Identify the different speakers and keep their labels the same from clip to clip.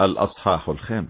Speaker 1: الأصحاح 5.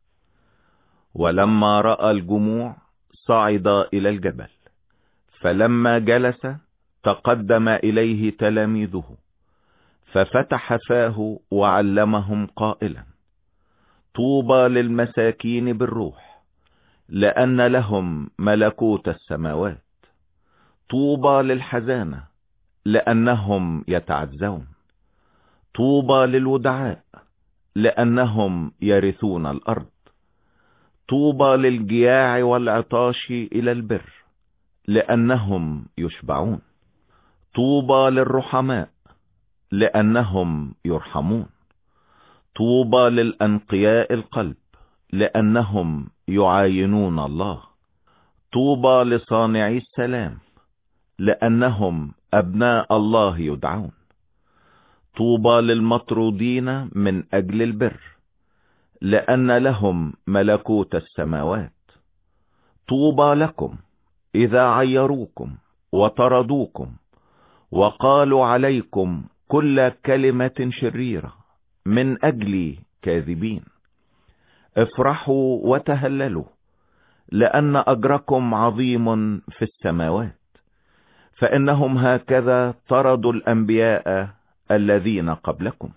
Speaker 1: ولما رأى الجموع صعد إلى الجبل، فلما جلس تقدم إليه تلاميذه، ففتح فاه وعلمهم قائلا: طوبى للمساكين بالروح، لأن لهم ملكوت السماوات. طوبى للحزانة، لأنهم يتعزون. طوبى للودعاء، لأنهم يرثون الأرض. طوبى للجياع والعطاش إلى البر، لأنهم يشبعون. طوبى للرحماء، لأنهم يرحمون. طوبى للأنقياء القلب، لأنهم يعاينون الله. طوبى لصانعي السلام، لأنهم أبناء الله يدعون. طوبى للمطرودين من أجل البر، لأن لهم ملكوت السماوات. طوبى لكم إذا عيروكم وطردوكم وقالوا عليكم كل كلمة شريرة من أجل كاذبين. افرحوا وتهللوا، لأن أجركم عظيم في السماوات، فإنهم هكذا طردوا الأنبياء الذين قبلكم.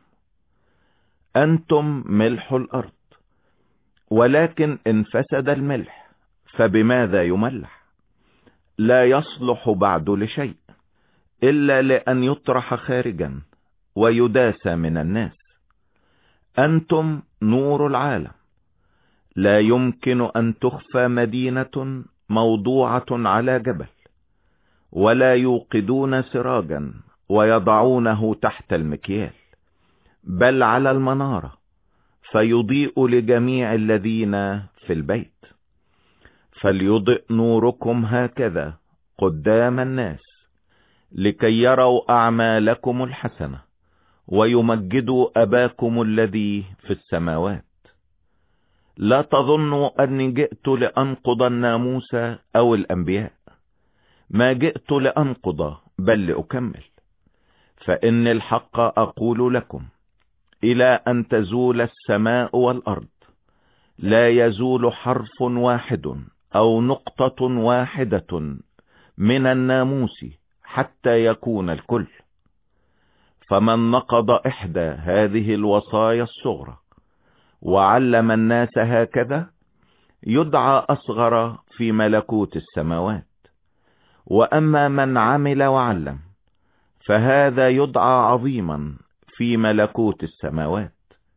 Speaker 1: أنتم ملح الأرض، ولكن إن فسد الملح فبماذا يملح؟ لا يصلح بعد لشيء إلا لأن يطرح خارجا ويداس من الناس. أنتم نور العالم. لا يمكن أن تخفى مدينة موضوعة على جبل، ولا يوقدون سراجا ويضعونه تحت المكيال، بل على المنارة، فيضيء لجميع الذين في البيت. فليضئ نوركم هكذا قدام الناس، لكي يروا أعمالكم الحسنة ويمجدوا أباكم الذي في السماوات. لا تظنوا أني جئت لأنقض الناموس أو الأنبياء. ما جئت لأنقض بل لأكمل. فإن الحق أقول لكم، إلى أن تزول السماء والأرض لا يزول حرف واحد أو نقطة واحدة من الناموس حتى يكون الكل. فمن نقض إحدى هذه الوصايا الصغرى وعلم الناس هكذا يدعى أصغر في ملكوت السماوات. وأما من عمل وعلم فهذا يدعى عظيما في ملكوت السماوات.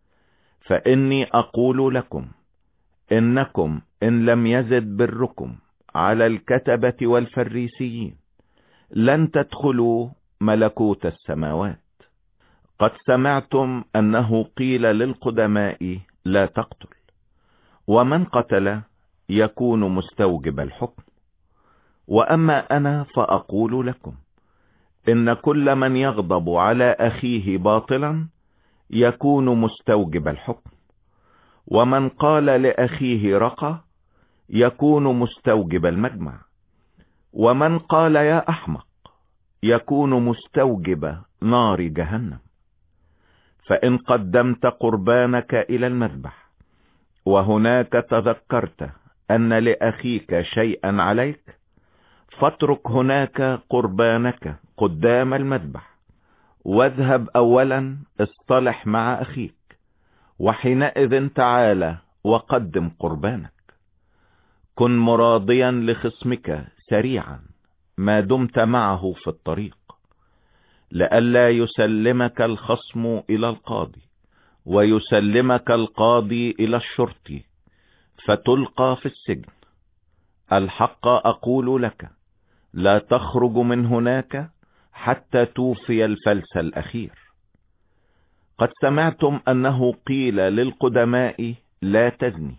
Speaker 1: فإني أقول لكم إنكم إن لم يزد بركم على الكتبة والفريسيين لن تدخلوا ملكوت السماوات. قد سمعتم أنه قيل للقدماء لا تقتل، ومن قتل يكون مستوجب الحكم. وأما أنا فأقول لكم إن كل من يغضب على أخيه باطلا يكون مستوجب الحكم، ومن قال لأخيه رقى يكون مستوجب المجمع، ومن قال يا أحمق يكون مستوجب نار جهنم. فإن قدمت قربانك إلى المذبح وهناك تذكرت أن لأخيك شيئا عليك، فاترك هناك قربانك قدام المذبح، واذهب أولا اصطلح مع أخيك، وحينئذ تعالى وقدم قربانك. كن مراضيا لخصمك سريعا ما دمت معه في الطريق، لئلا يسلمك الخصم إلى القاضي ويسلمك القاضي إلى الشرطي فتلقى في السجن. الحق أقول لك، لا تخرج من هناك حتى توفي الفلس الأخير. قد سمعتم أنه قيل للقدماء لا تزني،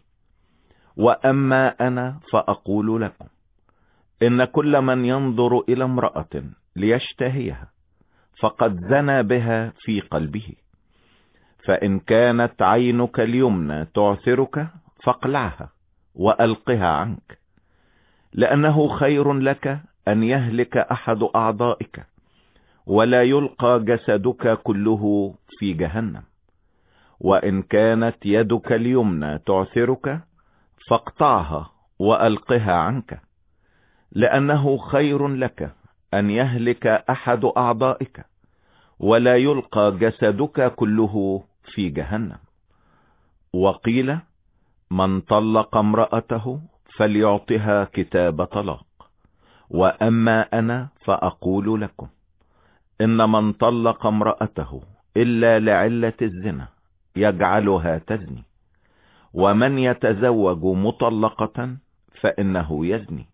Speaker 1: وأما أنا فأقول لكم إن كل من ينظر إلى امرأة ليشتهيها فقد زنى بها في قلبه. فإن كانت عينك اليمنى تعثرك فاقلعها وألقها عنك، لأنه خير لك أن يهلك أحد أعضائك ولا يلقى جسدك كله في جهنم. وإن كانت يدك اليمنى تعثرك فاقطعها وألقها عنك، لأنه خير لك أن يهلك أحد أعضائك ولا يلقى جسدك كله في جهنم. وقيل: من طلق امرأته فليعطها كتاب طلاق. وأما أنا فأقول لكم: إن من طلق امرأته إلا لعلة الزنا يجعلها تزني، ومن يتزوج مطلقة فإنه يزني.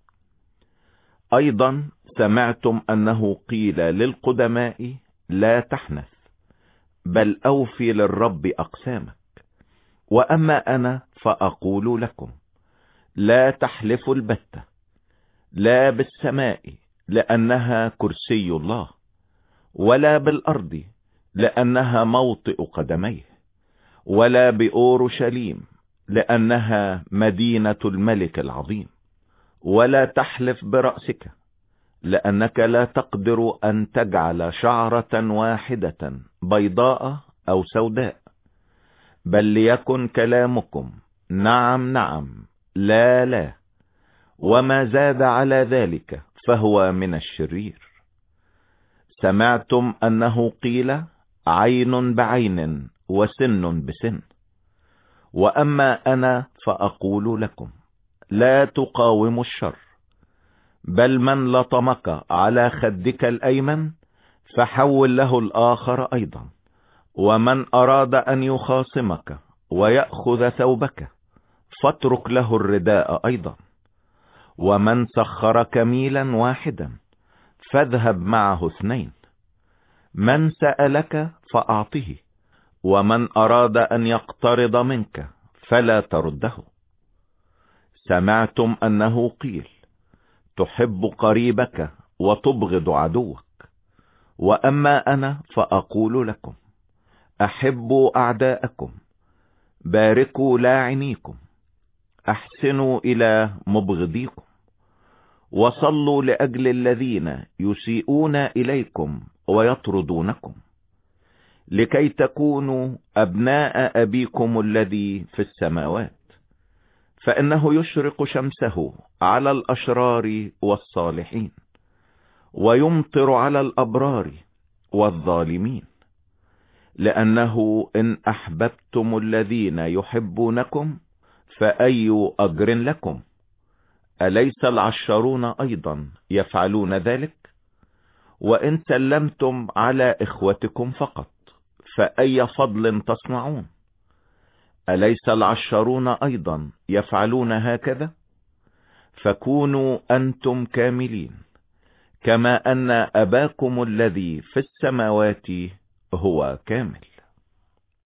Speaker 1: أيضا سمعتم أنه قيل للقدماء: لا تحنث، بل أوفي للرب أقسامك. وأما أنا فأقول لكم: لا تحلفوا البتة، لا بالسماء لأنها كرسي الله، ولا بالأرض لأنها موطئ قدميه، ولا بأورشليم لأنها مدينة الملك العظيم. ولا تحلف برأسك، لأنك لا تقدر أن تجعل شعرة واحدة بيضاء أو سوداء، بل ليكن كلامكم نعم نعم، لا لا، وما زاد على ذلك فهو من الشرير. سمعتم أنه قيل: عين بعين وسن بسن. وأما أنا فأقول لكم: لا تقاوموا الشر، بل من لطمك على خدك الأيمن فحول له الآخر أيضا. ومن أراد أن يخاصمك ويأخذ ثوبك فاترك له الرداء أيضا. ومن سخرك ميلا واحدا فاذهب معه 2. من سألك فأعطه، ومن أراد أن يقترض منك فلا ترده. سمعتم أنه قيل: تحب قريبك وتبغض عدوك. وأما أنا فأقول لكم: أحبوا أعداءكم، باركوا لاعنيكم، أحسنوا إلى مبغضيكم، وصلوا لأجل الذين يسيئون إليكم ويطردونكم، لكي تكونوا أبناء أبيكم الذي في السماوات، فإنه يشرق شمسه على الأشرار والصالحين، ويمطر على الأبرار والظالمين. لأنه إن أحببتم الذين يحبونكم فأي أجر لكم؟ أليس العشرون أيضا يفعلون ذلك؟ وإن سلمتم على إخوتكم فقط فأي فضل تصنعون؟ أليس العشرون أيضا يفعلون هكذا؟ فكونوا أنتم كاملين كما أن أباكم الذي في السماوات هو كامل.